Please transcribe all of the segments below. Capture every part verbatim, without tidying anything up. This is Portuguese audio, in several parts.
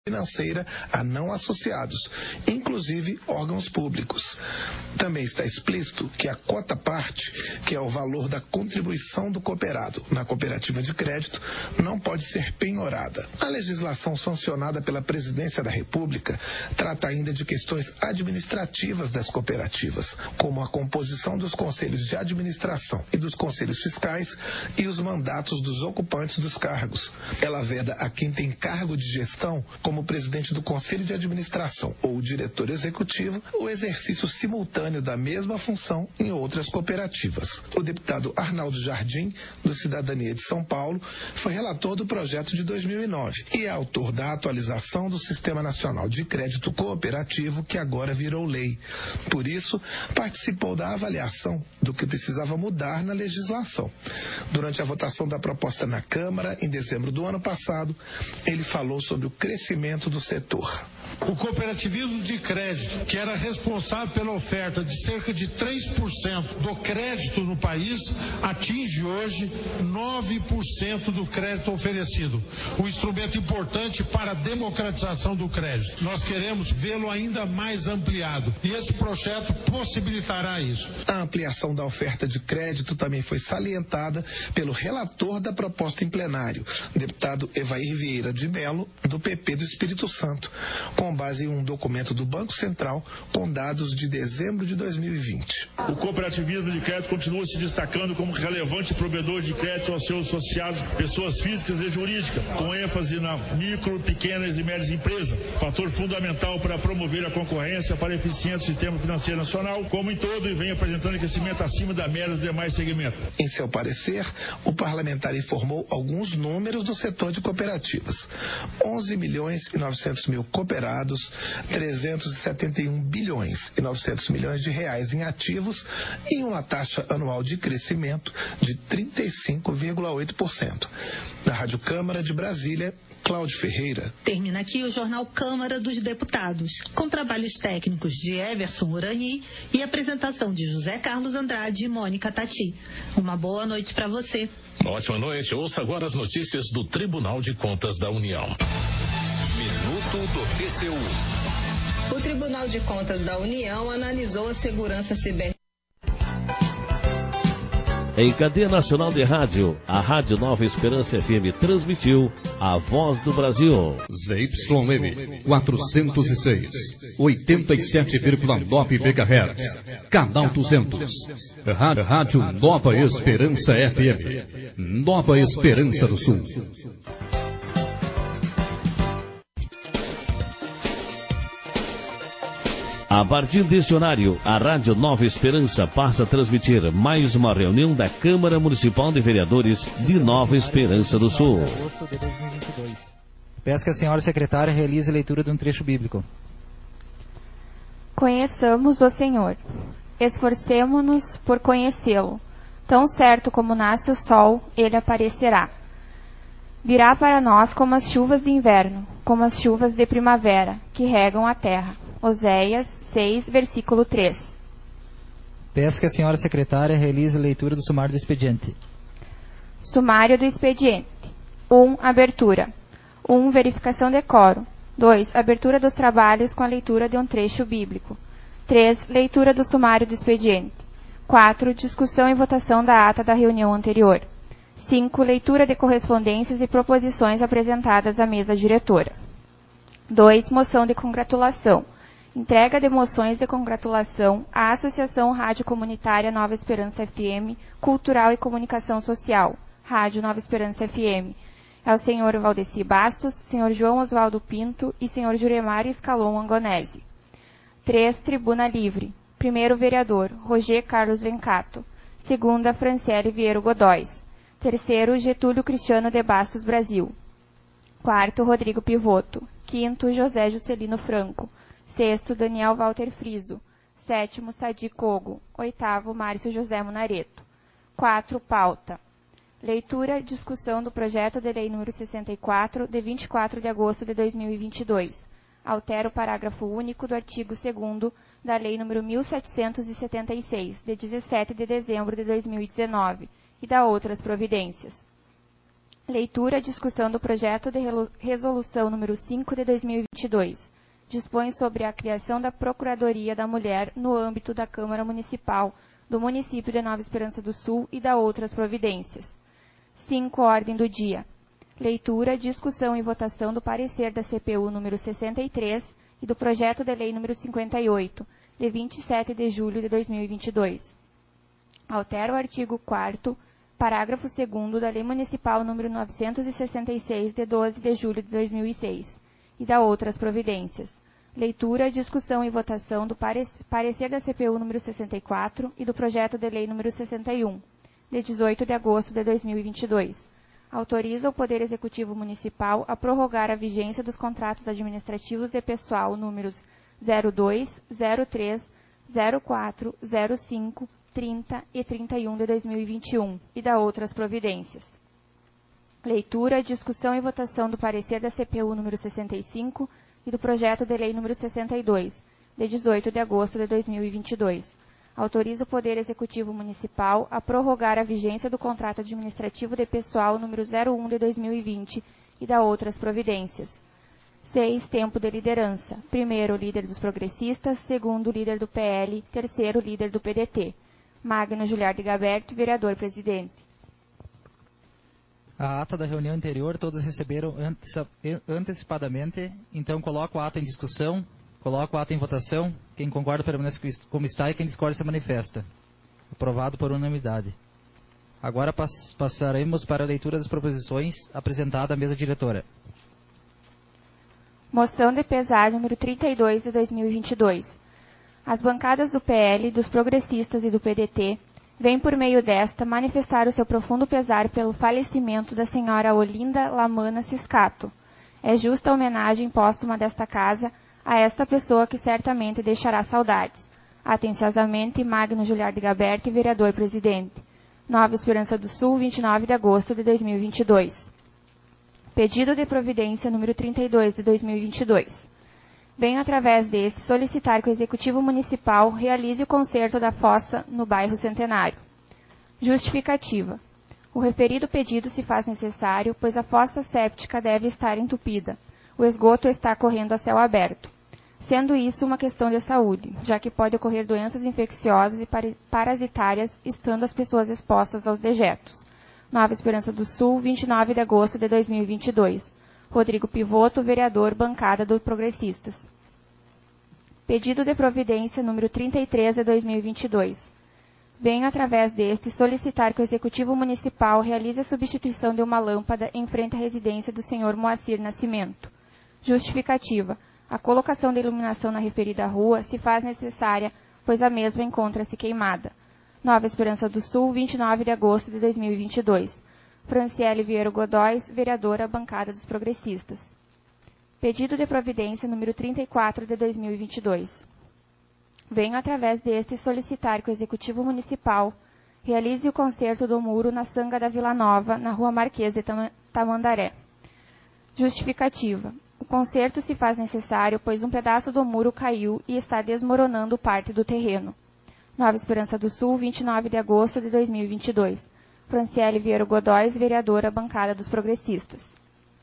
financeira a não associados, inclusive órgãos públicos. Também está explícito que a cota-parte, que é o valor da contribuição do cooperado na cooperativa de crédito, não pode ser penhorada. A legislação sancionada pela Presidência da República trata ainda de questões administrativas das cooperativas, como a composição dos conselhos de administração e dos conselhos fiscais e os mandatos dos ocupantes dos cargos. Ela veda a quem tem cargo de gestão, como presidente do Conselho de Administração ou diretor executivo, o exercício simultâneo da mesma função em outras cooperativas. O deputado Arnaldo Jardim, do Cidadania de São Paulo, foi relator do projeto de dois mil e nove e é autor da atualização do Sistema Nacional de Crédito Cooperativo, que agora virou lei. Por isso, participou da avaliação do que precisava mudar na legislação. Durante a votação da proposta na Câmara, em dezembro do ano passado, ele falou sobre o crescimento do setor. O cooperativismo de crédito, que era responsável pela oferta de cerca de três por cento do crédito no país, atinge hoje nove por cento do crédito oferecido. Um instrumento importante para a democratização do crédito. Nós queremos vê-lo ainda mais ampliado e esse projeto possibilitará isso. A ampliação da oferta de crédito também foi salientada pelo relator da proposta em plenário, deputado Evair Vieira de Mello, do P P do Espírito Santo, com base em um documento do Banco Central com dados de dezembro de dois mil e vinte. O cooperativismo de crédito continua se destacando como relevante provedor de crédito aos seus associados, pessoas físicas e jurídicas, com ênfase na micro, pequenas e médias empresas, fator fundamental para promover a concorrência para eficiente do sistema financeiro nacional, como em todo, e vem apresentando crescimento acima da média dos demais segmentos. Em seu parecer, o parlamentar informou alguns números do setor de cooperativas. onze milhões e novecentos mil cooperados, trezentos e setenta e um bilhões e novecentos milhões de reais em ativos e uma taxa anual de crescimento de trinta e cinco vírgula oito por cento. Da Rádio Câmara de Brasília, Cláudio Ferreira. Termina aqui o Jornal Câmara dos Deputados, com trabalhos técnicos de Everson Urani e apresentação de José Carlos Andrade e Mônica Tati. Uma boa noite para você. Ótima noite. Ouça agora as notícias do Tribunal de Contas da União. Minuto do T C U. O Tribunal de Contas da União analisou a segurança cibernética. Em cadeia nacional de rádio, a Rádio Nova Esperança F M transmitiu A Voz do Brasil. Z Y M quatrocentos e seis, oitenta e sete vírgula nove megahertz, canal duzentos. Rádio Nova Esperança F M, Nova Esperança do Sul. A partir deste horário, a Rádio Nova Esperança passa a transmitir mais uma reunião da Câmara Municipal de Vereadores de Nova Esperança do Sul. agosto de dois mil e vinte e dois. Peço que a senhora secretária realize a leitura de um trecho bíblico. Conheçamos o Senhor. Esforcemo-nos por conhecê-lo. Tão certo como nasce o sol, ele aparecerá. Virá para nós como as chuvas de inverno, como as chuvas de primavera, que regam a terra. Oséias seis, versículo três. Peço que a senhora secretária realize a leitura do sumário do expediente. Sumário do expediente. um. Abertura. um. Verificação de quórum. dois. Abertura dos trabalhos com a leitura de um trecho bíblico. três. Leitura do sumário do expediente. quatro. Discussão e votação da ata da reunião anterior. cinco. Leitura de correspondências e proposições apresentadas à mesa diretora. dois. Moção de congratulação. Entrega de moções de congratulação à Associação Rádio Comunitária Nova Esperança F M, Cultural e Comunicação Social, Rádio Nova Esperança F M, ao senhor Valdeci Bastos, senhor João Oswaldo Pinto e senhor Juremar Escalon Angonese. três. Tribuna Livre. Primeiro vereador, Roger Carlos Vencato. Segunda, Franciele Vieiro Godóis. Terceiro, Getúlio Cristiano de Bastos Brasil. Quarto, Rodrigo Pivoto. Quinto, José Juscelino Franco. Sexto, Daniel Walter Friso. Sétimo, Sadi Cogo. Oitavo, Márcio José Munareto. quatro. Pauta. Leitura, discussão do projeto de lei número sessenta e quatro, de vinte e quatro de agosto de dois mil e vinte e dois. Altera o parágrafo único do artigo segundo da lei número mil setecentos e setenta e seis, de dezessete de dezembro de dois mil e dezenove, e da outras providências. Leitura e discussão do projeto de resolução número cinco de dois mil e vinte e dois. Dispõe sobre a criação da Procuradoria da Mulher no âmbito da Câmara Municipal do município de Nova Esperança do Sul e da outras providências. cinco. Ordem do dia. Leitura, discussão e votação do parecer da C P U número sessenta e três e do projeto de lei número cinquenta e oito, de vinte e sete de julho de dois mil e vinte e dois. Altera o artigo quarto, parágrafo segundo da Lei Municipal número novecentos e sessenta e seis, de doze de julho de dois mil e seis, e da outras providências. Leitura, discussão e votação do parecer da C P U número sessenta e quatro e do projeto de lei número sessenta e um, de dezoito de agosto de dois mil e vinte e dois. Autoriza o Poder Executivo Municipal a prorrogar a vigência dos contratos administrativos de pessoal números zero dois, zero três, zero quatro, zero cinco, trinta e trinta e um de dois mil e vinte e um e da outras providências. Leitura, discussão e votação do parecer da C P U número sessenta e cinco e do projeto de lei número sessenta e dois, de dezoito de agosto de dois mil e vinte e dois. Autoriza o Poder Executivo Municipal a prorrogar a vigência do contrato administrativo de pessoal número zero um de dois mil e vinte e da outras providências. seis. Tempo de liderança. Primeiro, líder dos progressistas. Segundo, líder do P L. Terceiro, líder do P D T. Magno Juliardi Gaberto, vereador-presidente. A ata da reunião anterior todos receberam antecipadamente, então coloco o ato em discussão, coloco o ato em votação. Quem concorda permanece como está e quem discorda se manifesta. Aprovado por unanimidade. Agora pass passaremos para a leitura das proposições apresentada à mesa diretora. Moção de pesar número trinta e dois de dois mil e vinte e dois. As bancadas do P L, dos progressistas e do P D T vêm por meio desta manifestar o seu profundo pesar pelo falecimento da senhora Olinda Lamana Ciscato. É justa a homenagem póstuma desta casa a esta pessoa que certamente deixará saudades. Atenciosamente, Magno Juliardi Gaberti, vereador-presidente. Nova Esperança do Sul, vinte e nove de agosto de dois mil e vinte e dois. Pedido de providência número trinta e dois de dois mil e vinte e dois. Venho, através desse, solicitar que o Executivo Municipal realize o conserto da fossa no bairro Centenário. Justificativa. O referido pedido se faz necessário, pois a fossa séptica deve estar entupida. O esgoto está correndo a céu aberto. Sendo isso uma questão de saúde, já que pode ocorrer doenças infecciosas e parasitárias, estando as pessoas expostas aos dejetos. Nova Esperança do Sul, vinte e nove de agosto de dois mil e vinte e dois. Rodrigo Pivoto, vereador, bancada do Progressistas. Pedido de providência número trinta e três de dois mil e vinte e dois. Venho, através deste, solicitar que o Executivo Municipal realize a substituição de uma lâmpada em frente à residência do senhor Moacir Nascimento. Justificativa. A colocação da iluminação na referida rua se faz necessária, pois a mesma encontra-se queimada. Nova Esperança do Sul, vinte e nove de agosto de dois mil e vinte e dois. Franciele Vieira Godóis, vereadora, bancada dos progressistas. Pedido de providência número trinta e quatro de dois mil e vinte e dois. Venho, através deste, solicitar que o Executivo Municipal realize o conserto do muro na Sanga da Vila Nova, na Rua Marquês de Tamandaré. Justificativa. O conserto se faz necessário, pois um pedaço do muro caiu e está desmoronando parte do terreno. Nova Esperança do Sul, vinte e nove de agosto de dois mil e vinte e dois. Franciele Vieira Godóis, vereadora, bancada dos progressistas.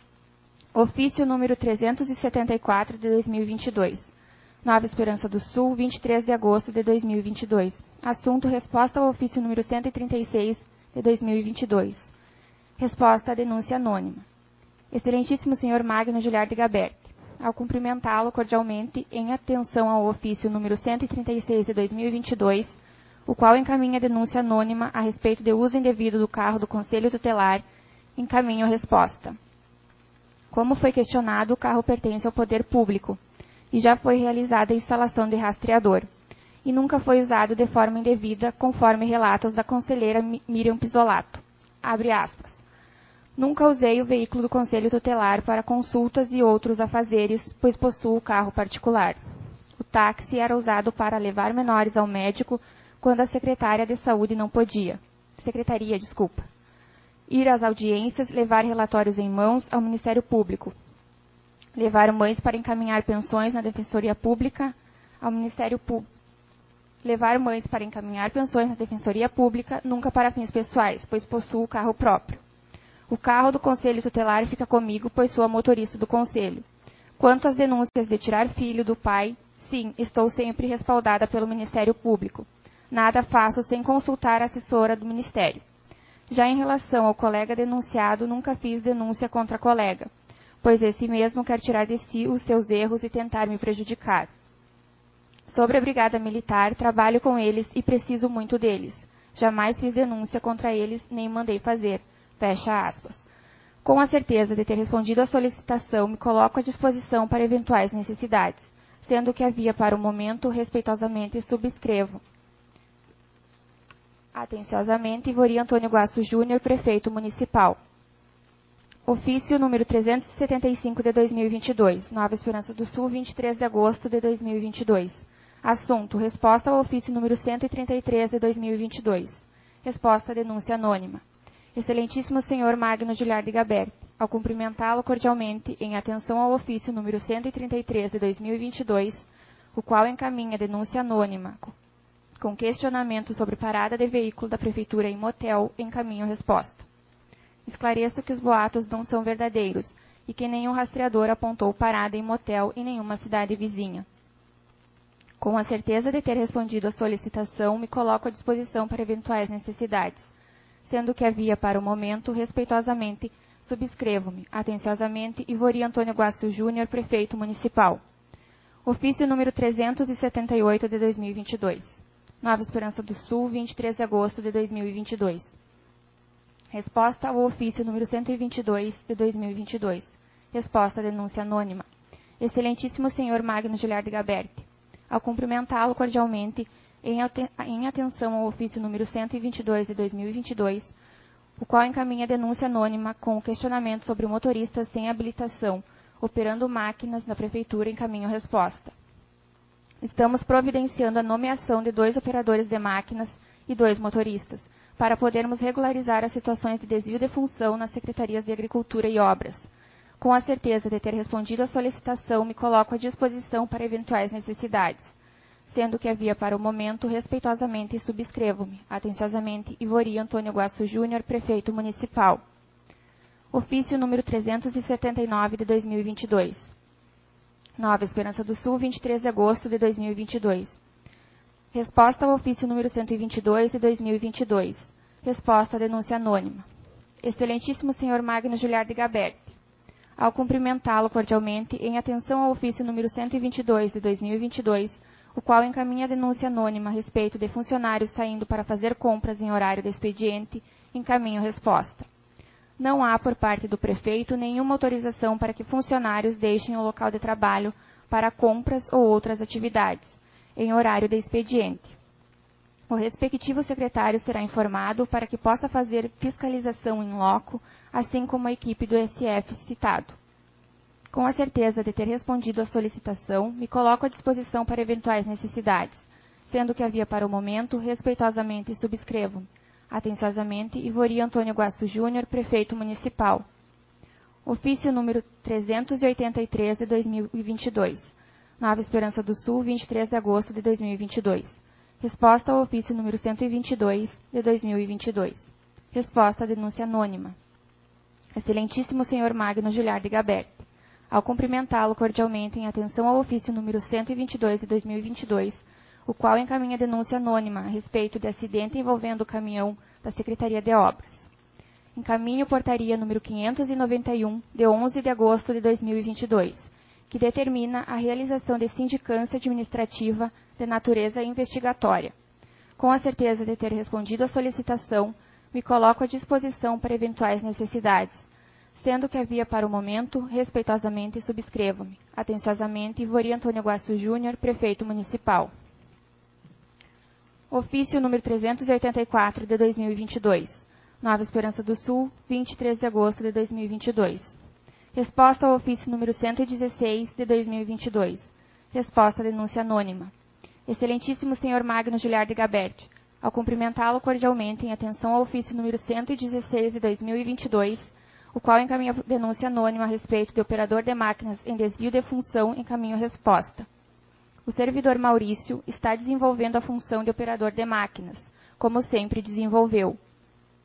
Ofício número trezentos e setenta e quatro de dois mil e vinte e dois. Nova Esperança do Sul, vinte e três de agosto de dois mil e vinte e dois. Assunto: resposta ao ofício número cento e trinta e seis de dois mil e vinte e dois. Resposta à denúncia anônima. Excelentíssimo senhor Magno Juliardi Gaberti, ao cumprimentá-lo cordialmente em atenção ao ofício número cento e trinta e seis de dois mil e vinte e dois, o qual encaminha denúncia anônima a respeito de uso indevido do carro do Conselho Tutelar, encaminho a resposta. Como foi questionado, o carro pertence ao poder público e já foi realizada a instalação de rastreador, e nunca foi usado de forma indevida, conforme relatos da conselheira Miriam Pisolato. Abre aspas. Nunca usei o veículo do Conselho Tutelar para consultas e outros afazeres, pois possuo carro particular. O táxi era usado para levar menores ao médico quando a secretária de saúde não podia. Secretaria, desculpa. Ir às audiências, levar relatórios em mãos ao Ministério Público. Levar mães para encaminhar pensões na Defensoria Pública ao Ministério Público. Levar mães para encaminhar pensões na Defensoria Pública, nunca para fins pessoais, pois possuo carro próprio. O carro do Conselho Tutelar fica comigo, pois sou a motorista do Conselho. Quanto às denúncias de tirar filho do pai, sim, estou sempre respaldada pelo Ministério Público. Nada faço sem consultar a assessora do Ministério. Já em relação ao colega denunciado, nunca fiz denúncia contra a colega, pois esse mesmo quer tirar de si os seus erros e tentar me prejudicar. Sobre a Brigada Militar, trabalho com eles e preciso muito deles. Jamais fiz denúncia contra eles, nem mandei fazer. Fecha aspas. Com a certeza de ter respondido à solicitação, me coloco à disposição para eventuais necessidades, sendo que havia para o momento, respeitosamente, subscrevo. Atenciosamente, Ivori Antônio Guasso Júnior, Prefeito Municipal. Ofício número trezentos e setenta e cinco de dois mil e vinte e dois, Nova Esperança do Sul, vinte e três de agosto de dois mil e vinte e dois. Assunto: resposta ao ofício número cento e trinta e três de dois mil e vinte e dois. Resposta à denúncia anônima. Excelentíssimo senhor Magno Giliardi Gaberti, ao cumprimentá-lo cordialmente em atenção ao ofício número cento e trinta e três de dois mil e vinte e dois, o qual encaminha denúncia anônima com questionamento sobre parada de veículo da Prefeitura em motel, encaminho resposta. Esclareço que os boatos não são verdadeiros e que nenhum rastreador apontou parada em motel em nenhuma cidade vizinha. Com a certeza de ter respondido à solicitação, me coloco à disposição para eventuais necessidades, sendo que havia para o momento, respeitosamente, subscrevo-me, atenciosamente, Ivori Antônio Guasso Júnior, Prefeito Municipal. Ofício número trezentos e setenta e oito de dois mil e vinte e dois. Nova Esperança do Sul, vinte e três de agosto de dois mil e vinte e dois. Resposta ao ofício número cento e vinte e dois de dois mil e vinte e dois. Resposta à denúncia anônima. Excelentíssimo senhor Magno Giliardi Gaberti, ao cumprimentá-lo cordialmente, em, aten em atenção ao ofício número cento e vinte e dois de dois mil e vinte e dois, o qual encaminha denúncia anônima com o questionamento sobre motoristas sem habilitação, operando máquinas na Prefeitura, encaminho resposta. Estamos providenciando a nomeação de dois operadores de máquinas e dois motoristas, para podermos regularizar as situações de desvio de função nas Secretarias de Agricultura e Obras. Com a certeza de ter respondido à solicitação, me coloco à disposição para eventuais necessidades, sendo que havia para o momento, respeitosamente, subscrevo-me, atenciosamente, Ivori Antônio Guasso Júnior, Prefeito Municipal. Ofício número trezentos e setenta e nove de dois mil e vinte e dois. Nova Esperança do Sul, vinte e três de agosto de dois mil e vinte e dois. Resposta ao ofício número cento e vinte e dois de dois mil e vinte e dois. Resposta à denúncia anônima. Excelentíssimo senhor Magno Giliardi Gaberti, ao cumprimentá-lo cordialmente, em atenção ao ofício número cento e vinte e dois de dois mil e vinte e dois, o qual encaminha a denúncia anônima a respeito de funcionários saindo para fazer compras em horário de expediente, encaminho resposta. Não há, por parte do prefeito, nenhuma autorização para que funcionários deixem o local de trabalho para compras ou outras atividades, em horário de expediente. O respectivo secretário será informado para que possa fazer fiscalização in loco, assim como a equipe do S F citado. Com a certeza de ter respondido à solicitação, me coloco à disposição para eventuais necessidades, sendo que havia para o momento, respeitosamente subscrevo. Atenciosamente, Ivori Antônio Guasso Júnior, Prefeito Municipal. Ofício número trezentos e oitenta e três de dois mil e vinte e dois. Nova Esperança do Sul, vinte e três de agosto de dois mil e vinte e dois. Resposta ao ofício número cento e vinte e dois de dois mil e vinte e dois. Resposta à denúncia anônima. Excelentíssimo senhor Magno Giliardi Gaberti, ao cumprimentá-lo cordialmente em atenção ao ofício número cento e vinte e dois de dois mil e vinte e dois, o qual encaminha denúncia anônima a respeito de acidente envolvendo o caminhão da Secretaria de Obras. Encaminho portaria número quinhentos e noventa e um, de onze de agosto de dois mil e vinte e dois, que determina a realização de sindicância administrativa de natureza investigatória. Com a certeza de ter respondido à solicitação, me coloco à disposição para eventuais necessidades, sendo que havia para o momento, respeitosamente subscrevo-me, atenciosamente, Ivori Antônio Guasso Júnior, Prefeito Municipal. Ofício número trezentos e oitenta e quatro de dois mil e vinte e dois. Nova Esperança do Sul, vinte e três de agosto de dois mil e vinte e dois. Resposta ao ofício número cento e dezesseis de dois mil e vinte e dois. Resposta à denúncia anônima. Excelentíssimo senhor Magno Giliardi Gaberti, ao cumprimentá-lo cordialmente em atenção ao ofício número cento e dezesseis de dois mil e vinte e dois, o qual encaminha denúncia anônima a respeito de operador de máquinas em desvio de função, encaminho resposta. O servidor Maurício está desenvolvendo a função de operador de máquinas, como sempre desenvolveu.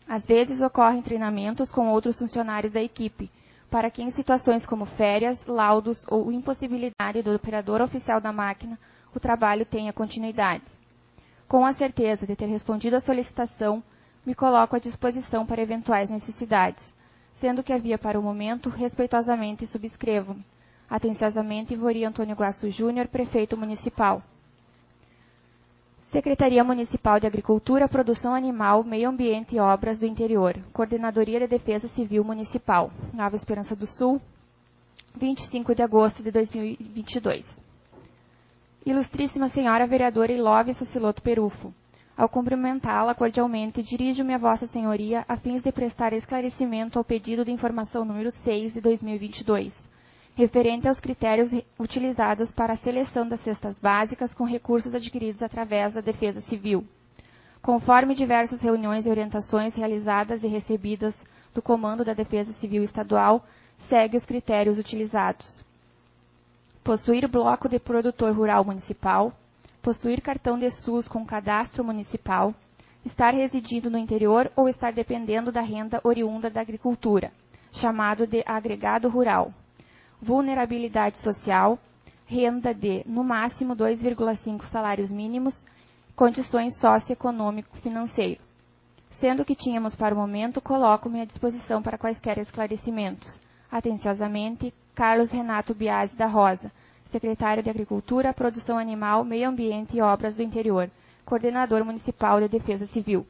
Às vezes ocorrem treinamentos com outros funcionários da equipe, para que em situações como férias, laudos ou impossibilidade do operador oficial da máquina, o trabalho tenha continuidade. Com a certeza de ter respondido à solicitação, me coloco à disposição para eventuais necessidades, sendo que havia para o momento, respeitosamente subscrevo-me. Atenciosamente, Ivori Antônio Guaçu Júnior, Prefeito Municipal. Secretaria Municipal de Agricultura, Produção Animal, Meio Ambiente e Obras do Interior. Coordenadoria de Defesa Civil Municipal. Nova Esperança do Sul, vinte e cinco de agosto de dois mil e vinte e dois. Ilustríssima Senhora Vereadora Ilove Saciloto Perufo. Ao cumprimentá-la cordialmente, dirijo-me a Vossa Senhoria a fins de prestar esclarecimento ao pedido de informação número seis de dois mil e vinte e dois. Referente aos critérios utilizados para a seleção das cestas básicas com recursos adquiridos através da Defesa Civil. Conforme diversas reuniões e orientações realizadas e recebidas do Comando da Defesa Civil Estadual, segue os critérios utilizados. Possuir bloco de produtor rural municipal, possuir cartão de SUS com cadastro municipal, estar residindo no interior ou estar dependendo da renda oriunda da agricultura, chamado de agregado rural. Vulnerabilidade social, renda de, no máximo, dois vírgula cinco salários mínimos, condições socioeconômico-financeiro. Sendo que tínhamos para o momento, coloco-me à disposição para quaisquer esclarecimentos. Atenciosamente, Carlos Renato Biasi da Rosa, Secretário de Agricultura, Produção Animal, Meio Ambiente e Obras do Interior, Coordenador Municipal de Defesa Civil.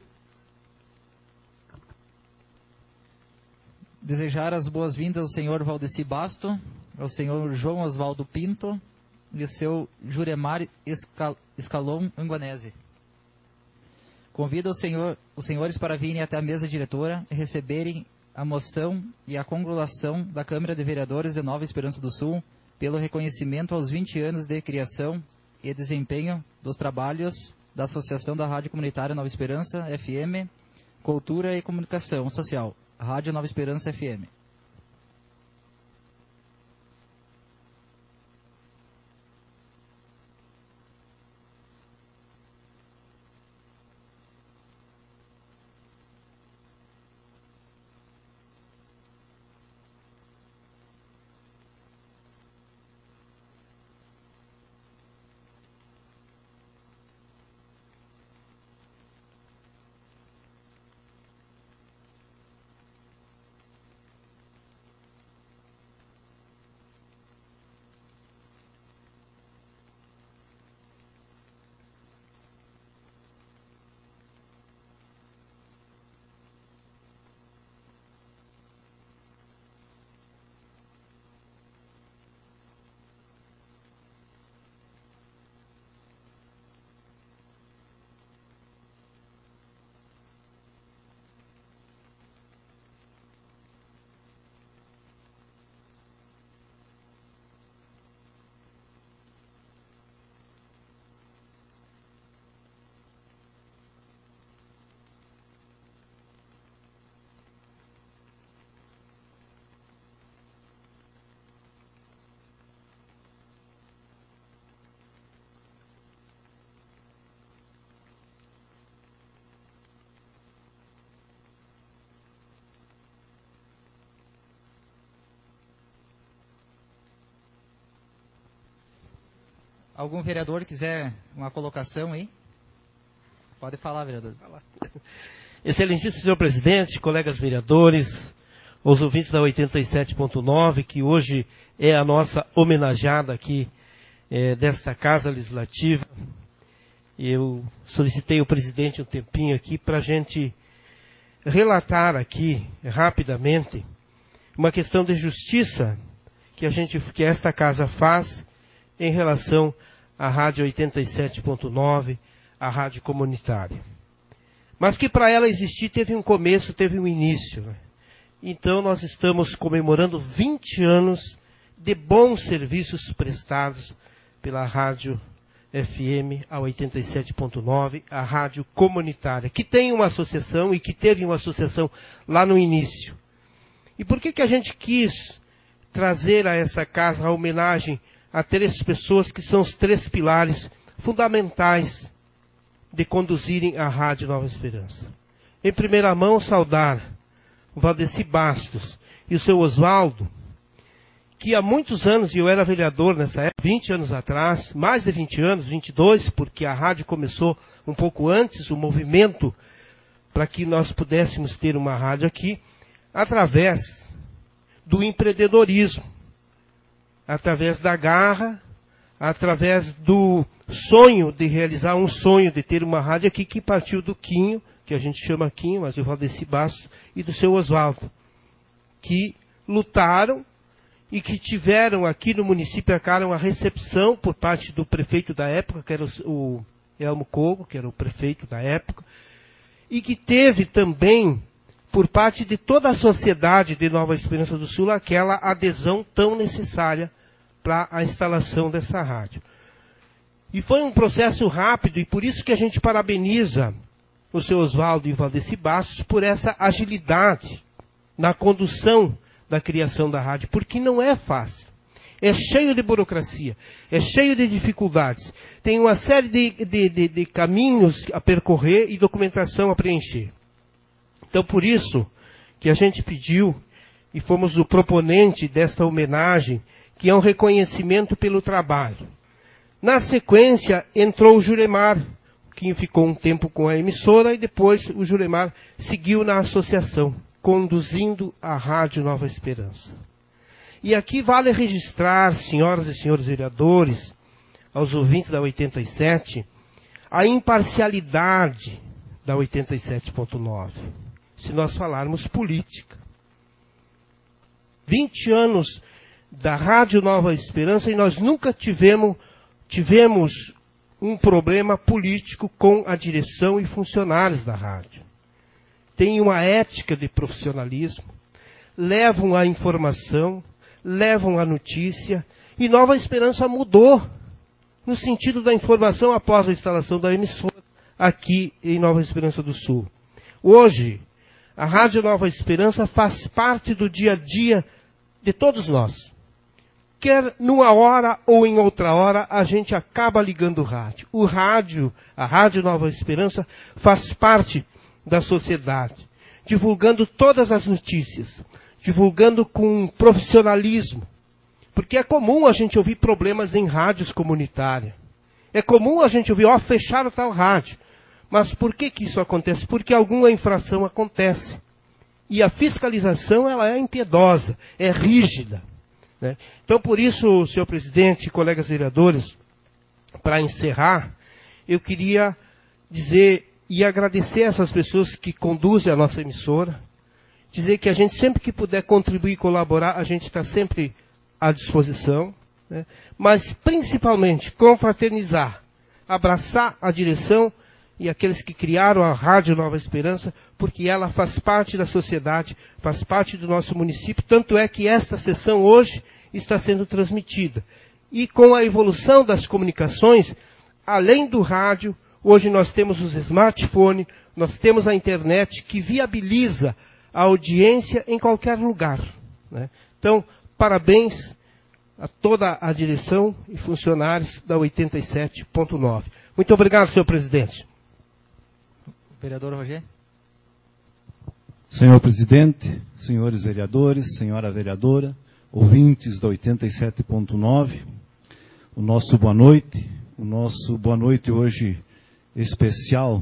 Desejar as boas-vindas ao senhor Valdeci Basto, ao senhor João Oswaldo Pinto e ao seu Juremar Escal Escalon Anguanese. Convido os, senhor, os senhores para virem até a mesa diretora e receberem a moção e a congratulação da Câmara de Vereadores de Nova Esperança do Sul pelo reconhecimento aos vinte anos de criação e desempenho dos trabalhos da Associação da Rádio Comunitária Nova Esperança, F M, Cultura e Comunicação Social. Rádio Nova Esperança F M. Algum vereador quiser uma colocação aí? Pode falar, vereador. Excelentíssimo senhor presidente, colegas vereadores, os ouvintes da oitenta e sete ponto nove, que hoje é a nossa homenageada aqui é, desta Casa Legislativa. Eu solicitei ao presidente um tempinho aqui para a gente relatar aqui rapidamente uma questão de justiça que a gente, que esta casa faz em relação à Rádio oitenta e sete ponto nove, a rádio comunitária. Mas que para ela existir teve um começo, teve um início. Né? Então nós estamos comemorando vinte anos de bons serviços prestados pela Rádio F M, a oitenta e sete ponto nove, a rádio comunitária, que tem uma associação e que teve uma associação lá no início. E por que que a gente quis trazer a essa casa a homenagem a três pessoas que são os três pilares fundamentais de conduzirem a Rádio Nova Esperança? em primeira mão, saudar o Valdeci Bastos e o seu Oswaldo, que há muitos anos, e eu era vereador nessa época, vinte anos atrás, mais de vinte anos, vinte e dois, porque a rádio começou um pouco antes, o movimento para que nós pudéssemos ter uma rádio aqui, através do empreendedorismo, através da garra, através do sonho de realizar um sonho de ter uma rádio aqui, que partiu do Quinho, que a gente chama Quinho, mas o Valdeci Bastos, e do seu Oswaldo, que lutaram e que tiveram aqui no município a recepção por parte do prefeito da época, que era o, o Elmo Cogo, que era o prefeito da época, e que teve também, por parte de toda a sociedade de Nova Esperança do Sul, aquela adesão tão necessária para a instalação dessa rádio. E foi um processo rápido, e por isso que a gente parabeniza o seu Oswaldo e o Valdeci Bastos por essa agilidade na condução da criação da rádio, porque não é fácil. É cheio de burocracia, é cheio de dificuldades. Tem uma série de, de, de, de caminhos a percorrer e documentação a preencher. Então, por isso que a gente pediu, e fomos o proponente desta homenagem, que é um reconhecimento pelo trabalho. Na sequência, entrou o Juremar, que ficou um tempo com a emissora, e depois o Juremar seguiu na associação, conduzindo a Rádio Nova Esperança. E aqui vale registrar, senhoras e senhores vereadores, aos ouvintes da oitenta e sete, a imparcialidade da oitenta e sete ponto nove, se nós falarmos política. vinte anos da Rádio Nova Esperança e nós nunca tivemos, tivemos um problema político com a direção e funcionários da rádio. Tem uma ética de profissionalismo, levam a informação, levam a notícia, e Nova Esperança mudou no sentido da informação após a instalação da emissora aqui em Nova Esperança do Sul. Hoje, a Rádio Nova Esperança faz parte do dia a dia de todos nós. Quer numa hora ou em outra hora, a gente acaba ligando o rádio. O rádio, a Rádio Nova Esperança, faz parte da sociedade, divulgando todas as notícias, divulgando com profissionalismo. Porque é comum a gente ouvir problemas em rádios comunitárias. É comum a gente ouvir, ó, fecharam tal rádio. Mas por que que isso acontece? Porque alguma infração acontece. E a fiscalização, ela é impiedosa, é rígida. Né? Então, por isso, senhor presidente, colegas vereadores, para encerrar, eu queria dizer e agradecer a essas pessoas que conduzem a nossa emissora, dizer que a gente sempre que puder contribuir e colaborar, a gente está sempre à disposição, né? Mas principalmente confraternizar, abraçar a direção e aqueles que criaram a Rádio Nova Esperança, porque ela faz parte da sociedade, faz parte do nosso município, tanto é que esta sessão hoje está sendo transmitida. E com a evolução das comunicações, além do rádio, hoje nós temos os smartphones, nós temos a internet que viabiliza a audiência em qualquer lugar. Né? Então, parabéns a toda a direção e funcionários da oitenta e sete ponto nove. Muito obrigado, senhor presidente. Vereador Roger. Senhor presidente, senhores vereadores, senhora vereadora, ouvintes da oitenta e sete ponto nove, o nosso boa noite, o nosso boa noite hoje especial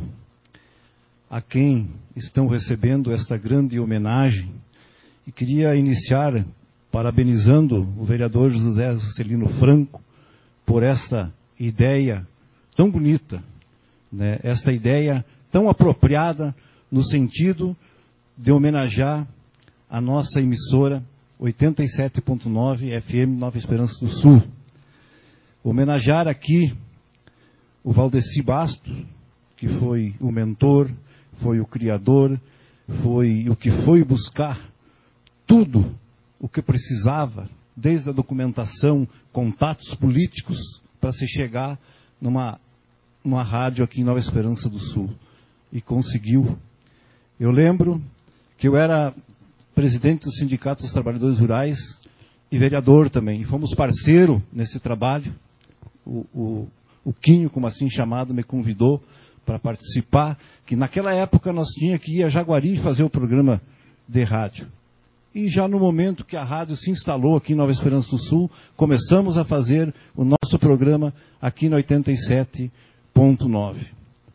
a quem estão recebendo esta grande homenagem. E queria iniciar parabenizando o vereador José Juscelino Franco por essa ideia tão bonita, né? Essa ideia tão apropriada no sentido de homenagear a nossa emissora oitenta e sete ponto nove F M Nova Esperança do Sul. Homenagear aqui o Valdeci Bastos, que foi o mentor, foi o criador, foi o que foi buscar tudo o que precisava, desde a documentação, contatos políticos, para se chegar numa, numa rádio aqui em Nova Esperança do Sul. E conseguiu. Eu lembro que eu era presidente do Sindicato dos Trabalhadores Rurais e vereador também. E fomos parceiro nesse trabalho. O, o, o Quinho, como assim chamado, me convidou para participar, que naquela época nós tínhamos que ir a Jaguari fazer o programa de rádio. E já no momento que a rádio se instalou aqui em Nova Esperança do Sul, começamos a fazer o nosso programa aqui no oitenta e sete ponto nove.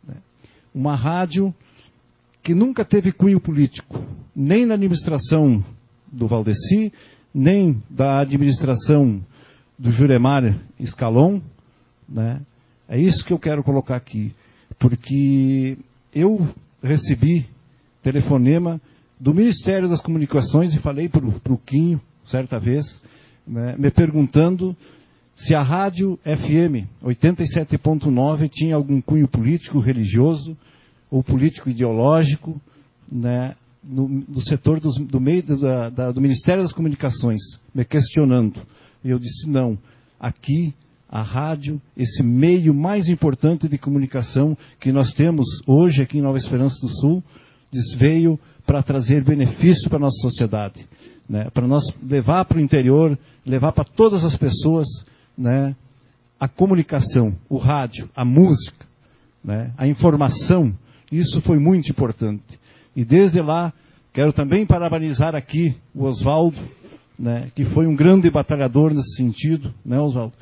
Uma rádio que nunca teve cunho político, nem na administração do Valdeci, nem da administração do Juremar Escalon, né? É isso que eu quero colocar aqui, porque eu recebi telefonema do Ministério das Comunicações e falei para o Quinho, certa vez, né, me perguntando se a rádio F M oitenta e sete ponto nove tinha algum cunho político, religioso, ou político ideológico, né, no, no setor dos, do, meio, da, da, do Ministério das Comunicações, me questionando. E eu disse, não, aqui a rádio, esse meio mais importante de comunicação que nós temos hoje aqui em Nova Esperança do Sul, veio para trazer benefício para a nossa sociedade, né, para nós levar para o interior, levar para todas as pessoas, né, a comunicação, o rádio, a música, né, a informação. Isso foi muito importante. E desde lá, quero também parabenizar aqui o Oswaldo, né, que foi um grande batalhador nesse sentido, né, Oswaldo?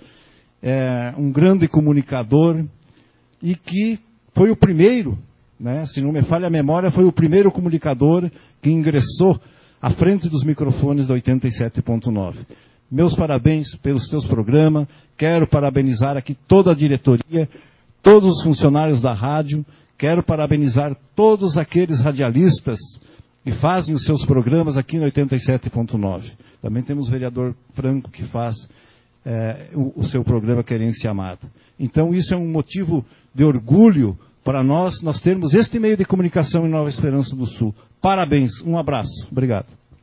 É, um grande comunicador e que foi o primeiro, né, se não me falha a memória, foi o primeiro comunicador que ingressou à frente dos microfones da oitenta e sete ponto nove. Meus parabéns pelos teus programas, quero parabenizar aqui toda a diretoria, todos os funcionários da rádio, quero parabenizar todos aqueles radialistas que fazem os seus programas aqui no oitenta e sete ponto nove. Também temos o vereador Franco que faz é, o, o seu programa Querência Amada. Então isso é um motivo de orgulho para nós, nós termos este meio de comunicação em Nova Esperança do Sul. Parabéns, um abraço. Obrigado.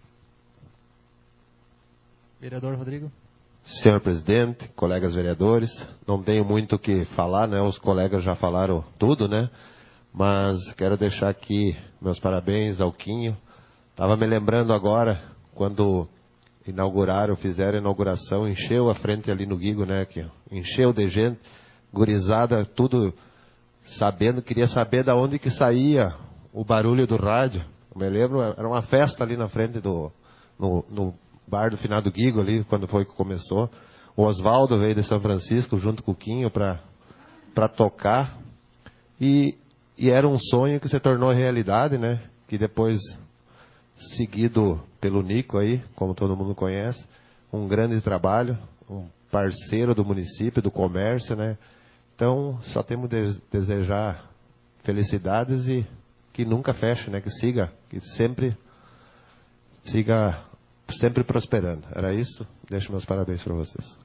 Vereador Rodrigo. Senhor presidente, colegas vereadores, não tenho muito o que falar, né? Os colegas já falaram tudo, né? Mas quero deixar aqui meus parabéns ao Quinho. Estava me lembrando agora, quando inauguraram, fizeram a inauguração, encheu a frente ali no Guigo, né? Que encheu de gente, gurizada, tudo sabendo, queria saber de onde que saía o barulho do rádio. Eu me lembro, era uma festa ali na frente do, no, no bar do Finado Guigo ali, quando foi que começou. O Oswaldo veio de São Francisco junto com o Quinho para para tocar. E, e era um sonho que se tornou realidade, né? Que depois, seguido pelo Nico aí, como todo mundo conhece, um grande trabalho, um parceiro do município, do comércio, né? Então, só temos de desejar felicidades e que nunca feche, né? Que siga, que sempre siga sempre prosperando. Era isso. Deixo meus parabéns para vocês.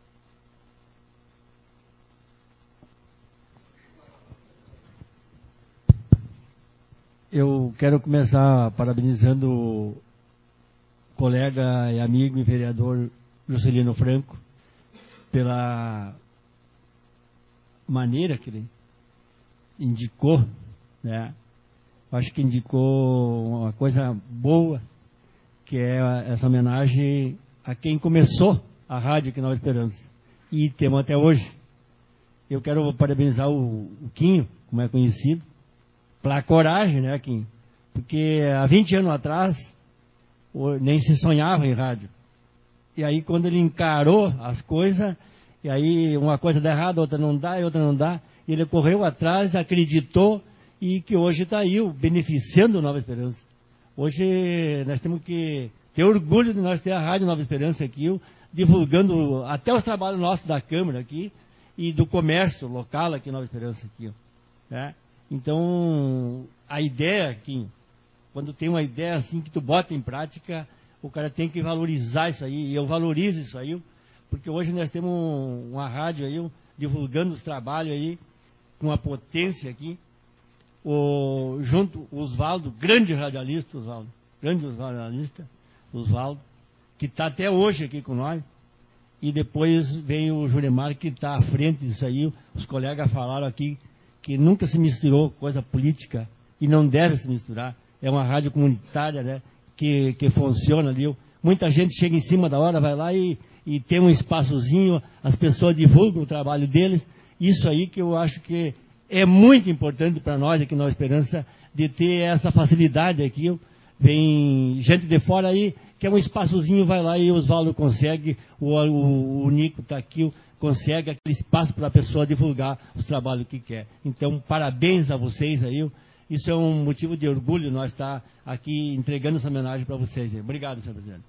Eu quero começar parabenizando o colega e amigo e vereador Juscelino Franco pela maneira que ele indicou, né? Acho que indicou uma coisa boa, que é essa homenagem a quem começou a rádio aqui em Nova Esperança. E temos até hoje. Eu quero parabenizar o, o Quinho, como é conhecido, pela coragem, né, Quinho? Porque há vinte anos atrás, nem se sonhava em rádio. E aí, quando ele encarou as coisas, e aí uma coisa dá errado, outra não dá, e outra não dá, ele correu atrás, acreditou, e que hoje está aí, beneficiando Nova Esperança. Hoje nós temos que ter orgulho de nós ter a Rádio Nova Esperança aqui, divulgando até os trabalhos nossos da Câmara aqui, e do comércio local aqui em Nova Esperança aqui, né? Então, a ideia aqui, quando tem uma ideia assim que tu bota em prática, o cara tem que valorizar isso aí, e eu valorizo isso aí, porque hoje nós temos uma rádio aí, divulgando os trabalhos aí, com a potência aqui, o, junto o Oswaldo, grande radialista, Oswaldo, grande radialista, Oswaldo, que está até hoje aqui com nós, e depois vem o Juremar, que está à frente disso aí, os colegas falaram aqui, que nunca se misturou coisa política, e não deve se misturar, é uma rádio comunitária, né, que, que funciona ali, muita gente chega em cima da hora, vai lá e, e tem um espaçozinho, as pessoas divulgam o trabalho deles, isso aí que eu acho que é muito importante para nós aqui na Nova Esperança de ter essa facilidade aqui. Vem gente de fora aí, quer um espaçozinho, vai lá e o Osvaldo consegue, o, o, o Nico está aqui, consegue aquele espaço para a pessoa divulgar os trabalhos que quer. Então, parabéns a vocês aí. Isso é um motivo de orgulho nós estar aqui entregando essa homenagem para vocês. Obrigado, senhor presidente.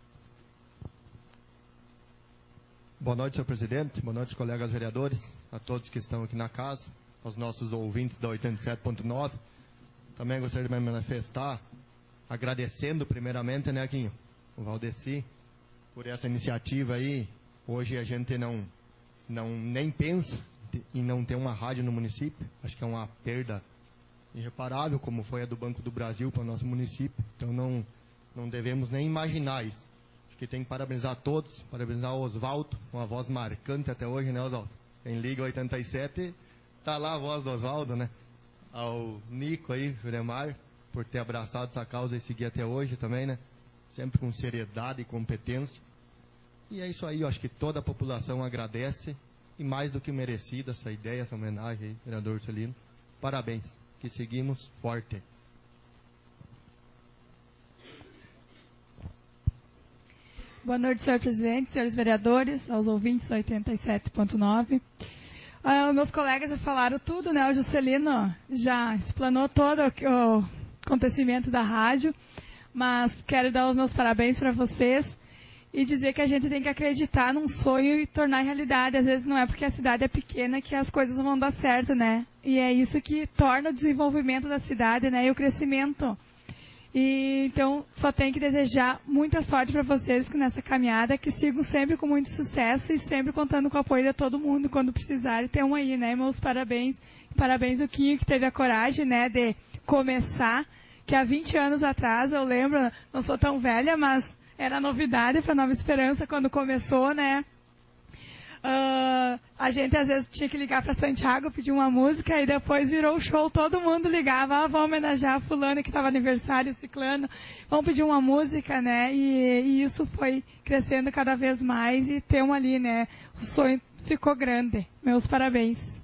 Boa noite, senhor presidente. Boa noite, colegas vereadores, a todos que estão aqui na casa, aos nossos ouvintes da oitenta e sete ponto nove. Também gostaria de me manifestar agradecendo primeiramente, né, Quinho, o Valdeci, por essa iniciativa aí. Hoje a gente não, não nem pensa em não ter uma rádio no município. Acho que é uma perda irreparável, como foi a do Banco do Brasil para o nosso município. Então não, não devemos nem imaginar isso. Acho que tem que parabenizar todos, parabenizar o Osvaldo, uma voz marcante até hoje, né, Osvaldo? Quem liga oitenta e sete, tá lá a voz do Osvaldo, né? Ao Nico aí, Juremar, por ter abraçado essa causa e seguir até hoje também, né? Sempre com seriedade e competência. E é isso aí, eu acho que toda a população agradece, e mais do que merecida essa ideia, essa homenagem aí, vereador Celino. Parabéns, que seguimos forte. Boa noite, senhor presidente, senhores vereadores, aos ouvintes da oitenta e sete ponto nove. Ah, meus colegas já falaram tudo, né? O Juscelino já explanou todo o, o acontecimento da rádio, mas quero dar os meus parabéns para vocês e dizer que a gente tem que acreditar num sonho e tornar realidade. Às vezes não é porque a cidade é pequena que as coisas vão dar certo, né? E é isso que torna o desenvolvimento da cidade, né? E o crescimento. E então só tenho que desejar muita sorte para vocês nessa caminhada, que sigam sempre com muito sucesso e sempre contando com o apoio de todo mundo quando precisarem. Tem aí, né? Meus parabéns. Parabéns ao Quinho, que teve a coragem, né, de começar, que há vinte anos atrás, eu lembro, não sou tão velha, mas era novidade para Nova Esperança quando começou, né? Uh, a gente às vezes tinha que ligar para Santiago, pedir uma música, e depois virou o show, todo mundo ligava, ah, vamos homenagear fulano que estava aniversário, ciclano, vamos pedir uma música, né? E, e isso foi crescendo cada vez mais e temos ali, né? O sonho ficou grande. Meus parabéns.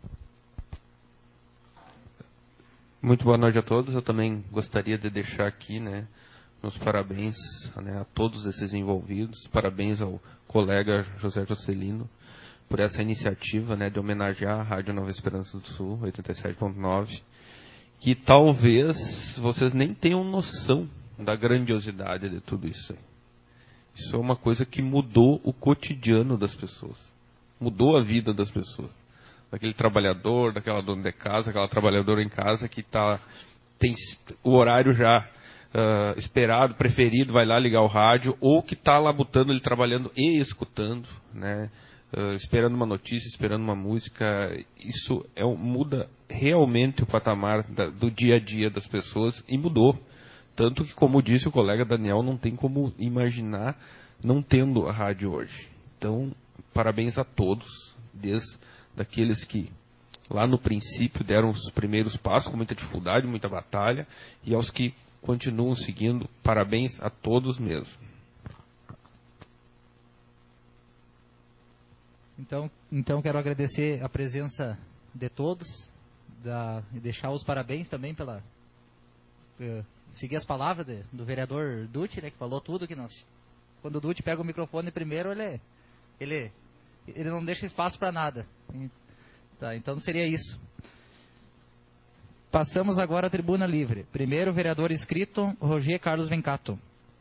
Muito boa noite a todos. Eu também gostaria de deixar aqui, né, meus parabéns, né, a todos esses envolvidos. Parabéns ao colega José Juscelino por essa iniciativa, né, de homenagear a Rádio Nova Esperança do Sul, oitenta e sete ponto nove, que talvez vocês nem tenham noção da grandiosidade de tudo isso aí. Isso é uma coisa que mudou o cotidiano das pessoas, mudou a vida das pessoas. Daquele trabalhador, daquela dona de casa, aquela trabalhadora em casa que tá, tem o horário já uh, esperado, preferido, vai lá ligar o rádio, ou que está lá botando ele trabalhando e escutando, né, uh, esperando uma notícia, esperando uma música. Isso é, muda realmente o patamar da, do dia a dia das pessoas, e mudou. Tanto que, como disse o colega Daniel, não tem como imaginar não tendo a rádio hoje. Então, parabéns a todos, desde daqueles que lá no princípio deram os primeiros passos com muita dificuldade, muita batalha, e aos que continuam seguindo, parabéns a todos mesmo. Então, então quero agradecer a presença de todos da, e deixar os parabéns também pela uh, seguir as palavras de, do vereador Dutti, né, que falou tudo que nós. Quando o Dutti pega o microfone primeiro, ele ele ele não deixa espaço para nada. Tá, então seria isso. Passamos agora à tribuna livre. Primeiro, o vereador inscrito, Roger Carlos Vencato.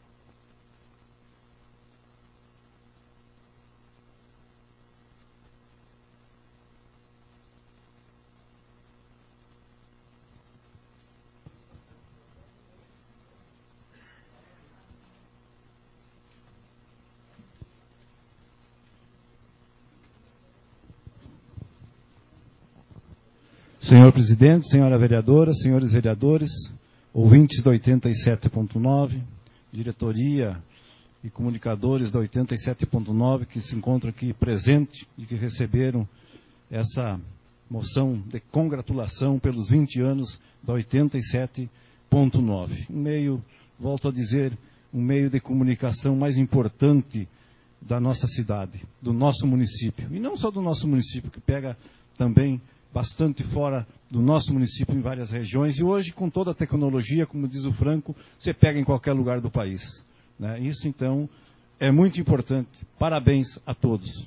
Senhor presidente, senhora vereadora, senhores vereadores, ouvintes da oitenta e sete ponto nove, diretoria e comunicadores da oitenta e sete ponto nove que se encontram aqui presentes e que receberam essa moção de congratulação pelos vinte anos da oitenta e sete ponto nove. Um meio, volto a dizer, um meio de comunicação mais importante da nossa cidade, do nosso município. E não só do nosso município, que pega também bastante fora do nosso município em várias regiões, e hoje, com toda a tecnologia, como diz o Franco, você pega em qualquer lugar do país. Né? Isso, então, é muito importante. Parabéns a todos.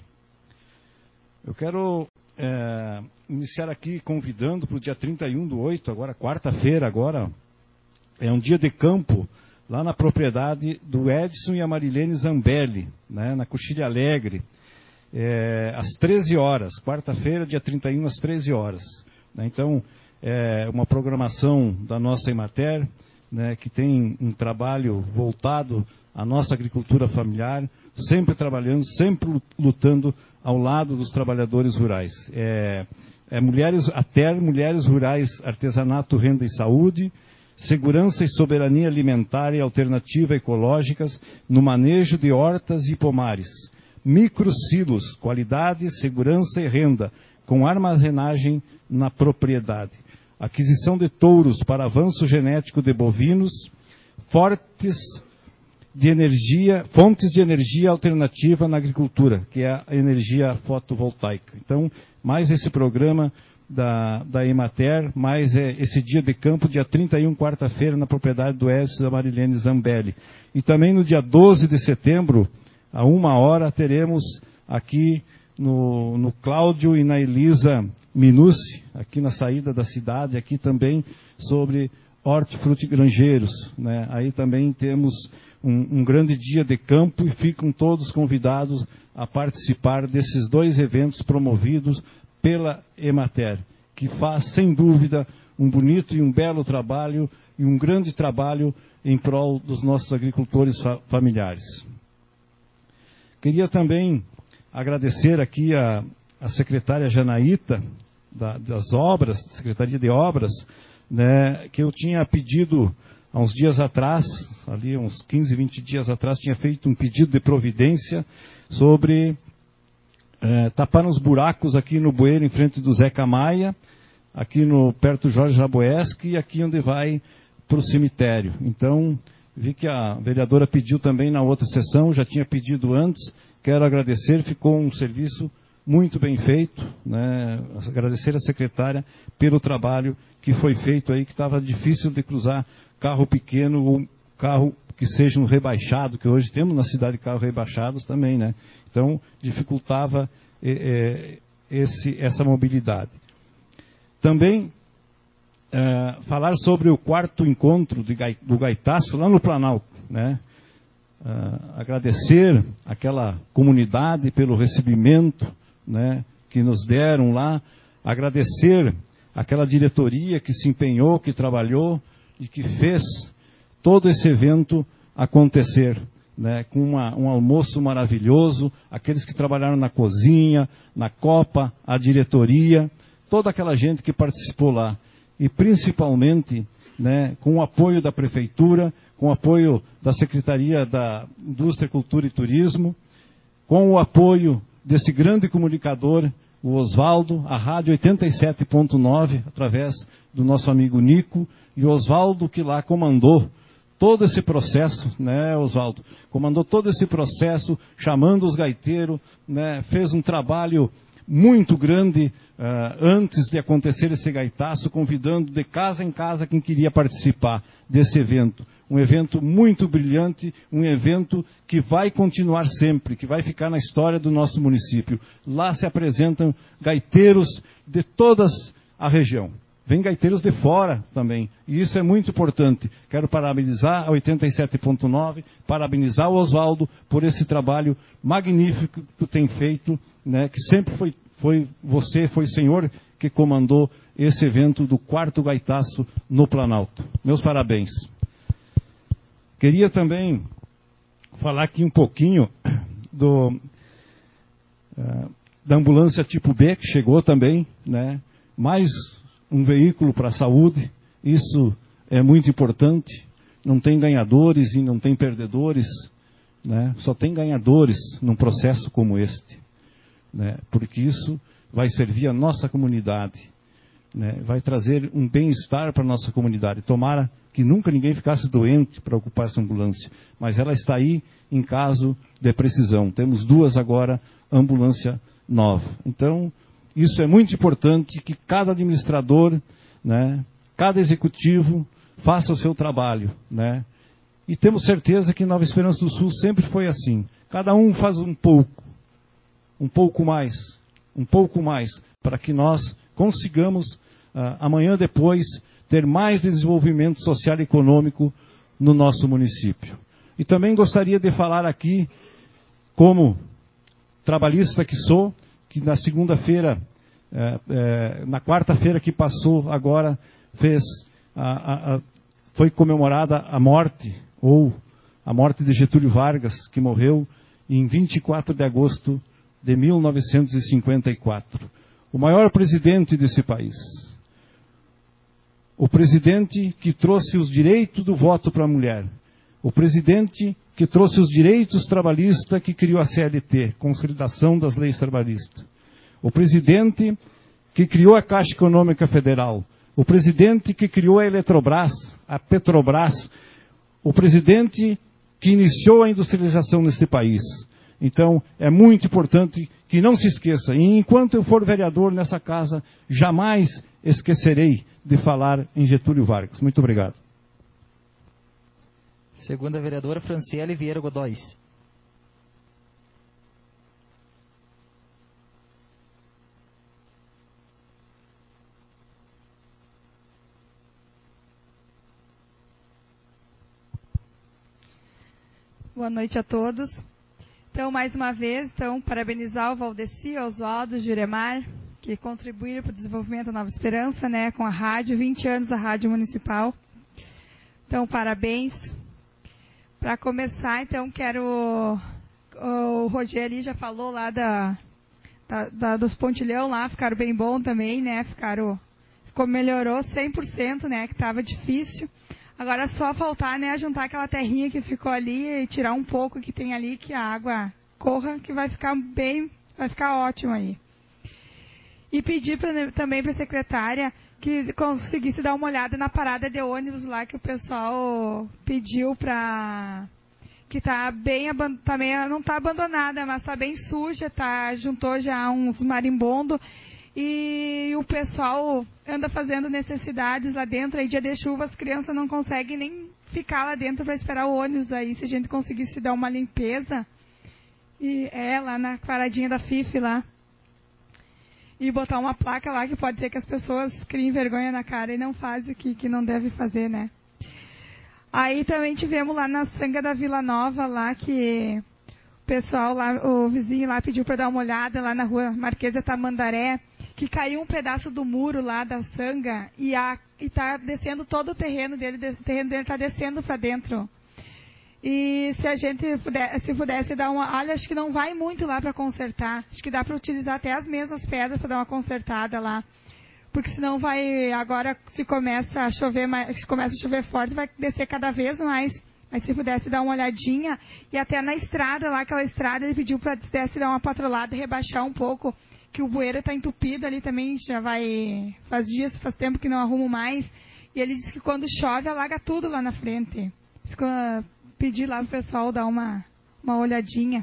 Eu quero é, iniciar aqui convidando para o dia trinta e um do oito, agora quarta-feira, agora, é um dia de campo, lá na propriedade do Edson e a Marilene Zambelli, né, na Coxilha Alegre, é, às treze horas, quarta-feira, dia trinta e um, às treze horas. Né, então, é uma programação da nossa Emater, né, que tem um trabalho voltado à nossa agricultura familiar, sempre trabalhando, sempre lutando ao lado dos trabalhadores rurais. É, é mulheres, até mulheres rurais, artesanato, renda e saúde, segurança e soberania alimentar e alternativa ecológicas no manejo de hortas e pomares, microsilos, qualidade, segurança e renda, com armazenagem na propriedade, aquisição de touros para avanço genético de bovinos, fortes de energia, fontes de energia alternativa na agricultura, que é a energia fotovoltaica. Então, mais esse programa da, da Emater, mais é esse dia de campo, dia trinta e um, quarta-feira, na propriedade do Edson da Marilene Zambelli. E também no dia doze de setembro, a uma hora, teremos aqui no, no Cláudio e na Elisa Minucci, aqui na saída da cidade, aqui também sobre hortifrutigranjeiros. Né? Aí também temos um, um grande dia de campo e ficam todos convidados a participar desses dois eventos promovidos pela Emater, que faz, sem dúvida, um bonito e um belo trabalho e um grande trabalho em prol dos nossos agricultores fa familiares. Queria também agradecer aqui a, a secretária Janaíta, da, das obras, Secretaria de Obras, né, que eu tinha pedido há uns dias atrás, ali uns quinze, vinte dias atrás, tinha feito um pedido de providência sobre É, tapar uns buracos aqui no bueiro em frente do Zeca Maia, aqui no, perto do Jorge Jaboeschi e aqui onde vai para o cemitério. Então, vi que a vereadora pediu também na outra sessão, já tinha pedido antes, quero agradecer, ficou um serviço muito bem feito, né? Agradecer a secretária pelo trabalho que foi feito aí, que estava difícil de cruzar carro pequeno ou carro que seja um rebaixado, que hoje temos na cidade carros rebaixados também, né? Então, dificultava é, é, esse, essa mobilidade. Também, é, falar sobre o quarto encontro de, do Gaitaço lá no Planalto, né? É, agradecer aquela comunidade pelo recebimento, né, que nos deram lá, agradecer aquela diretoria que se empenhou, que trabalhou e que fez todo esse evento acontecer, né, com uma, um almoço maravilhoso, aqueles que trabalharam na cozinha, na copa, a diretoria, toda aquela gente que participou lá. E principalmente, né, com o apoio da Prefeitura, com o apoio da Secretaria da Indústria, Cultura e Turismo, com o apoio desse grande comunicador, o Osvaldo, a Rádio oitenta e sete ponto nove, através do nosso amigo Nico, e o Osvaldo que lá comandou todo esse processo, né, Osvaldo? Comandou todo esse processo, chamando os gaiteiros, né, fez um trabalho muito grande uh, antes de acontecer esse gaitaço, convidando de casa em casa quem queria participar desse evento. Um evento muito brilhante, um evento que vai continuar sempre, que vai ficar na história do nosso município. Lá se apresentam gaiteiros de toda a região. Vem gaiteiros de fora também, e isso é muito importante. Quero parabenizar a oitenta e sete ponto nove, parabenizar o Osvaldo por esse trabalho magnífico que tem feito, né, que sempre foi, foi você, foi o senhor que comandou esse evento do quarto gaitaço no Planalto. Meus parabéns. Queria também falar aqui um pouquinho do, uh, da ambulância tipo B, que chegou também, né, mais um veículo para a saúde, isso é muito importante, não tem ganhadores e não tem perdedores, né? Só tem ganhadores num processo como este, né? Porque isso vai servir a nossa comunidade, né? Vai trazer um bem-estar para a nossa comunidade. Tomara que nunca ninguém ficasse doente para ocupar essa ambulância, mas ela está aí em caso de precisão. Temos duas agora, ambulância nova. Então, Isso é muito importante, que cada administrador, né, cada executivo faça o seu trabalho, né? E temos certeza que Nova Esperança do Sul sempre foi assim. Cada um faz um pouco, um pouco mais, um pouco mais, para que nós consigamos, uh, amanhã depois, ter mais desenvolvimento social e econômico no nosso município. E também gostaria de falar aqui, como trabalhista que sou, que na segunda-feira, eh, eh, na quarta-feira que passou agora, fez a, a, a, foi comemorada a morte, ou a morte de Getúlio Vargas, que morreu em vinte e quatro de agosto de mil novecentos e cinquenta e quatro. O maior presidente desse país. O presidente que trouxe os direitos do voto para a mulher. O presidente que trouxe os direitos trabalhistas, que criou a C L T, Consolidação das Leis Trabalhistas. O presidente que criou a Caixa Econômica Federal. O presidente que criou a Eletrobras, a Petrobras. O presidente que iniciou a industrialização neste país. Então, é muito importante que não se esqueça. E enquanto eu for vereador nessa casa, jamais esquecerei de falar em Getúlio Vargas. Muito obrigado. Segunda vereadora, Franciele Vieira Godóis. Boa noite a todos. Então, mais uma vez, então, parabenizar o Valdeci, o Oswaldo, o Juremar, que contribuíram para o desenvolvimento da Nova Esperança, né, com a rádio, vinte anos da Rádio Municipal. Então, parabéns. Para começar, então, quero... O Rogério ali já falou lá da, da, da, dos pontilhão lá, ficaram bem bom também, né, ficaram... Ficou, melhorou cem por cento, né, que estava difícil. Agora é só faltar, né, juntar aquela terrinha que ficou ali e tirar um pouco que tem ali, que a água corra, que vai ficar bem, vai ficar ótimo aí. E pedir pra, também para a secretária que conseguisse dar uma olhada na parada de ônibus lá que o pessoal pediu para... Que tá bem, também não está abandonada, mas está bem suja, tá, juntou já uns marimbondos. E o pessoal anda fazendo necessidades lá dentro, aí dia de chuva as crianças não conseguem nem ficar lá dentro para esperar o ônibus aí, se a gente conseguisse dar uma limpeza, e é lá na paradinha da F I F lá, e botar uma placa lá que pode ser que as pessoas criem vergonha na cara e não fazem o que, que não deve fazer, né. Aí também tivemos lá na Sanga da Vila Nova, lá que o pessoal lá, o vizinho lá pediu para dar uma olhada lá na rua Marquesa Tamandaré, que caiu um pedaço do muro lá da Sanga e está descendo todo o terreno dele, o terreno dele está descendo para dentro. E se a gente puder, se pudesse dar uma... Olha, acho que não vai muito lá para consertar. Acho que dá para utilizar até as mesmas pedras para dar uma consertada lá. Porque senão vai... Agora, se começa a chover, se começa a chover forte, vai descer cada vez mais. Mas se pudesse dar uma olhadinha, e até na estrada lá, aquela estrada, ele pediu para pudesse dar uma patrolada e rebaixar um pouco, que o bueiro está entupido ali também, já vai, faz dias, faz tempo que não arrumo mais, e ele disse que quando chove, alaga tudo lá na frente. Pedi lá pro pessoal dar uma, uma olhadinha.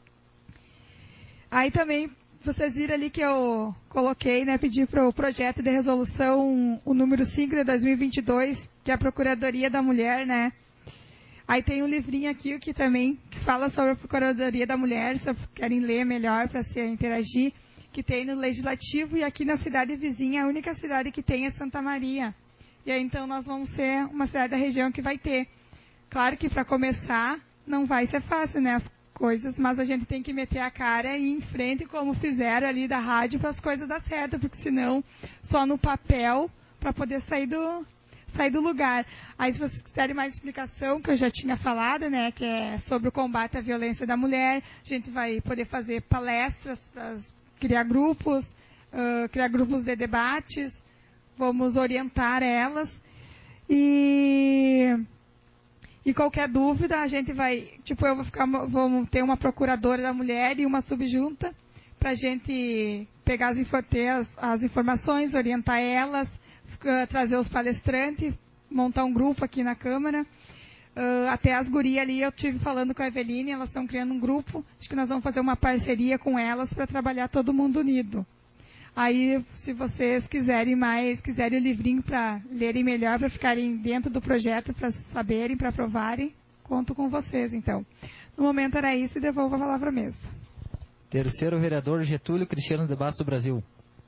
Aí também, vocês viram ali que eu coloquei, né, pedi para o projeto de resolução, o número cinco de dois mil e vinte e dois, que é a Procuradoria da Mulher, né. Aí tem um livrinho aqui que também que fala sobre a Procuradoria da Mulher, se querem ler melhor para se interagir, que tem no Legislativo, e aqui na cidade vizinha, a única cidade que tem é Santa Maria. E aí então nós vamos ser uma cidade da região que vai ter. Claro que para começar não vai ser fácil, né, as coisas, mas a gente tem que meter a cara e ir em frente, como fizeram ali da rádio, para as coisas dar certo, porque senão só no papel para poder sair do... sair do lugar. Aí, se vocês quiserem mais explicação, que eu já tinha falado, né, que é sobre o combate à violência da mulher, a gente vai poder fazer palestras, para criar grupos, uh, criar grupos de debates, vamos orientar elas, e, e qualquer dúvida, a gente vai, tipo, eu vou ficar, vamos ter uma procuradora da mulher e uma subjunta, para a gente pegar as, ter as, as informações, orientar elas, trazer os palestrantes, montar um grupo aqui na Câmara. Uh, até as gurias ali, eu estive falando com a Eveline, elas estão criando um grupo, acho que nós vamos fazer uma parceria com elas para trabalhar todo mundo unido. Aí, se vocês quiserem mais, quiserem o livrinho para lerem melhor, para ficarem dentro do projeto, para saberem, para aprovarem, conto com vocês, então. No momento era isso e devolvo a palavra à mesa. Terceiro vereador, Getúlio Cristiano de Bastos Brasil.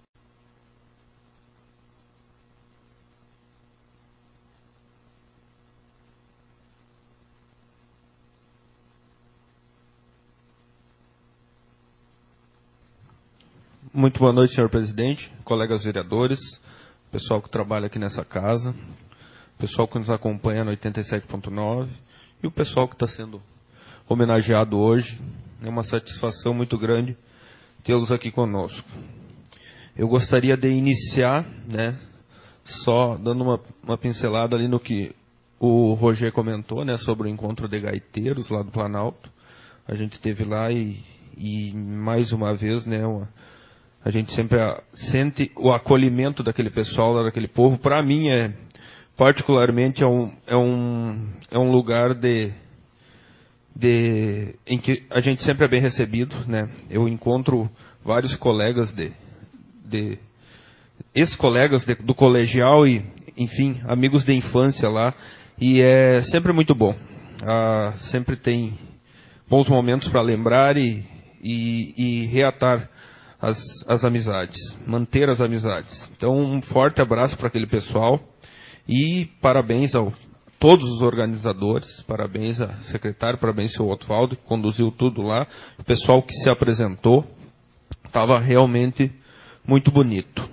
Muito boa noite, senhor presidente, colegas vereadores, pessoal que trabalha aqui nessa casa, pessoal que nos acompanha no oitenta e sete ponto nove e o pessoal que está sendo homenageado hoje. É uma satisfação muito grande tê-los aqui conosco. Eu gostaria de iniciar, né, só dando uma, uma pincelada ali no que o Roger comentou, né, sobre o encontro de gaiteiros lá do Planalto. A gente esteve lá e, e mais uma vez, né, uma, a gente sempre sente o acolhimento daquele pessoal, daquele povo. Para mim, é, particularmente, é um, é um, é um lugar de, de, em que a gente sempre é bem recebido, né? Eu encontro vários colegas de, de ex-colegas de, do colegial e, enfim, amigos de infância lá, e é sempre muito bom. Ah, sempre tem bons momentos para lembrar e, e, e reatar As, as amizades, manter as amizades. Então, um forte abraço para aquele pessoal e parabéns a todos os organizadores, parabéns ao secretário, parabéns ao Otvaldo, que conduziu tudo lá, o pessoal que se apresentou, estava realmente muito bonito.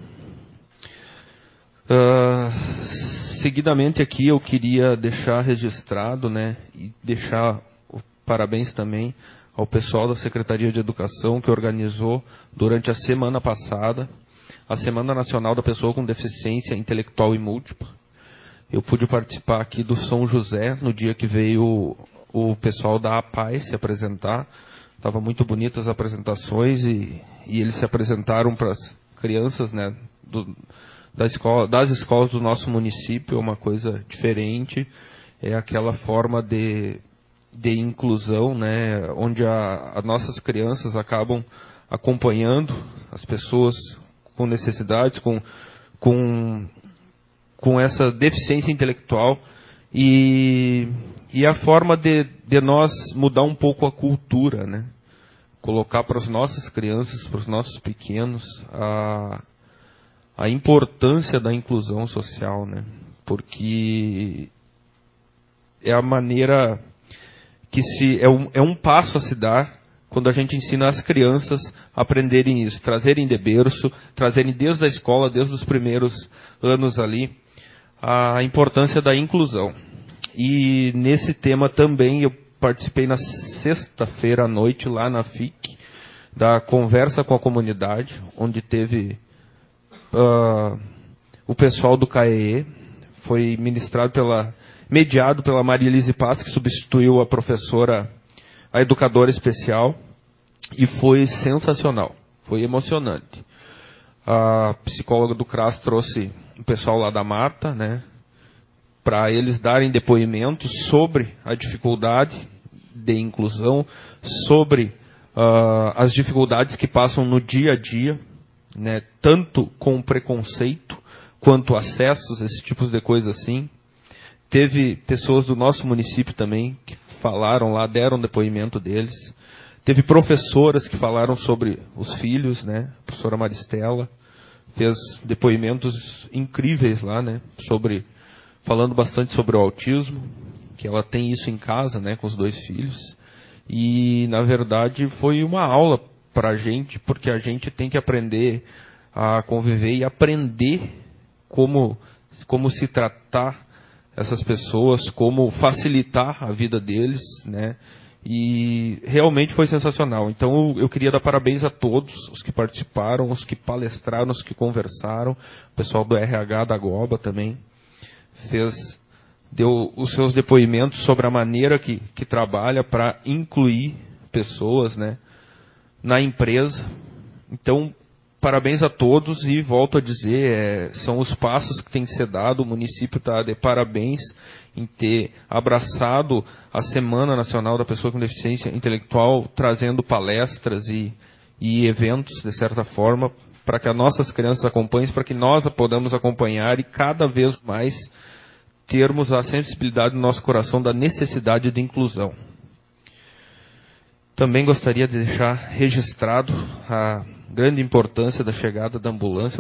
Uh, seguidamente aqui eu queria deixar registrado, né, e deixar o parabéns também ao pessoal da Secretaria de Educação que organizou durante a semana passada a Semana Nacional da Pessoa com Deficiência Intelectual e Múltipla. Eu pude participar aqui do São José no dia que veio o, o pessoal da A P A I se apresentar. Estavam muito bonitas as apresentações e, e eles se apresentaram para as crianças, né, do, da escola, das escolas do nosso município. É uma coisa diferente, é aquela forma de de inclusão, né, onde as nossas crianças acabam acompanhando as pessoas com necessidades, com, com, com essa deficiência intelectual, e, e a forma de, de nós mudar um pouco a cultura, né, colocar para as nossas crianças, para os nossos pequenos, a, a importância da inclusão social, né, porque é a maneira que se, é, um, é um passo a se dar quando a gente ensina as crianças a aprenderem isso, trazerem de berço, trazerem desde a escola, desde os primeiros anos ali, a importância da inclusão. E nesse tema também eu participei na sexta-feira à noite, lá na F I C, da conversa com a comunidade, onde teve uh, o pessoal do C A E E, foi ministrado pela... mediado pela Maria Elise Paz, que substituiu a professora, a educadora especial, e foi sensacional, foi emocionante. A psicóloga do C R A S trouxe o pessoal lá da Mata, né, para eles darem depoimentos sobre a dificuldade de inclusão, sobre uh, as dificuldades que passam no dia a dia, né, tanto com preconceito, quanto acessos, esse tipo de coisa assim. Teve pessoas do nosso município também que falaram lá, deram depoimento deles. Teve professoras que falaram sobre os filhos, né? A professora Maristela fez depoimentos incríveis lá, né? Sobre, falando bastante sobre o autismo, que ela tem isso em casa, né? Com os dois filhos. E, na verdade, foi uma aula para a gente, porque a gente tem que aprender a conviver e aprender como, como se tratar essas pessoas, como facilitar a vida deles, né? E realmente foi sensacional. Então eu queria dar parabéns a todos os que participaram, os que palestraram, os que conversaram, o pessoal do R H da Goba também fez, deu os seus depoimentos sobre a maneira que, que trabalha para incluir pessoas, né, na empresa. Então, parabéns a todos e volto a dizer, é, são os passos que têm que ser dados. O município está de parabéns em ter abraçado a Semana Nacional da Pessoa com Deficiência Intelectual, trazendo palestras e, e eventos, de certa forma, para que as nossas crianças acompanhem, para que nós a podamos acompanhar e cada vez mais termos a sensibilidade no nosso coração da necessidade de inclusão. Também gostaria de deixar registrado a grande importância da chegada da ambulância